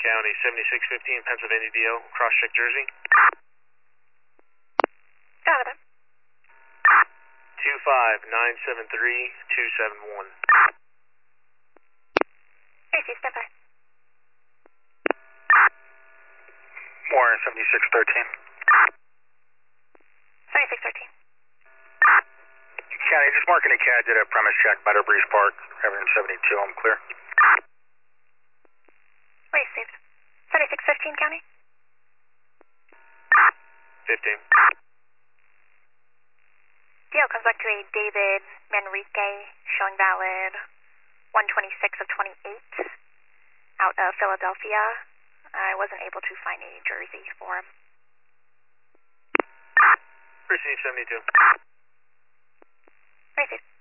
County 7615, Pennsylvania DO, cross-check Jersey. Got it. 25973-271. Tracy, step by. Warren 7613. 7613. County, just marking a CAD, did a premise check, Meadow Breeze Park, Everton 72, I'm clear. Received. 7615, County? 15. DO comes back to a David Manrique, showing valid 126 of 28, out of Philadelphia. I wasn't able to find a jersey for him. Receive 72. Received.